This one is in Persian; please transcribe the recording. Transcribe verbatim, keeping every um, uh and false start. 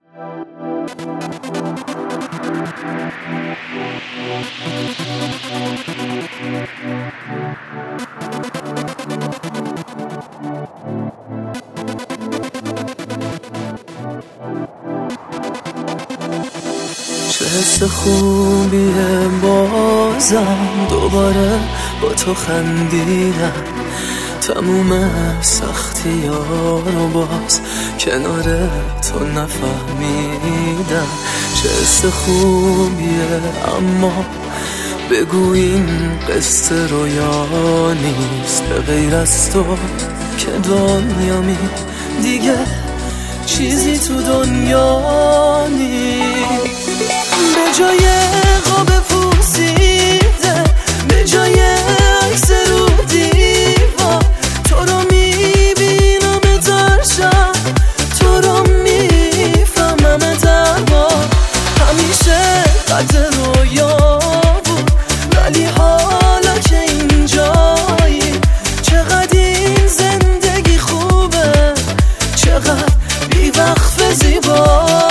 چه حس خوبیه بازم دوباره با تو خندیدم، تموم سختی ها رو باز کنار تو نفهمیدم. چه حس خوبیه اما بگو این قصه رویا نیست، به غیر از تو که دنیا می دیگه چیزی تو دنیا نیست. به جای قاب پوسیده، به جای عکس رو دیوار، تو رو میبینم در شب، تو رو میفهمم در بار. همیشه قد رویا بود ولی حالا که اینجایی، چقدر این زندگی خوبه، چقدر بی وقف زیبا.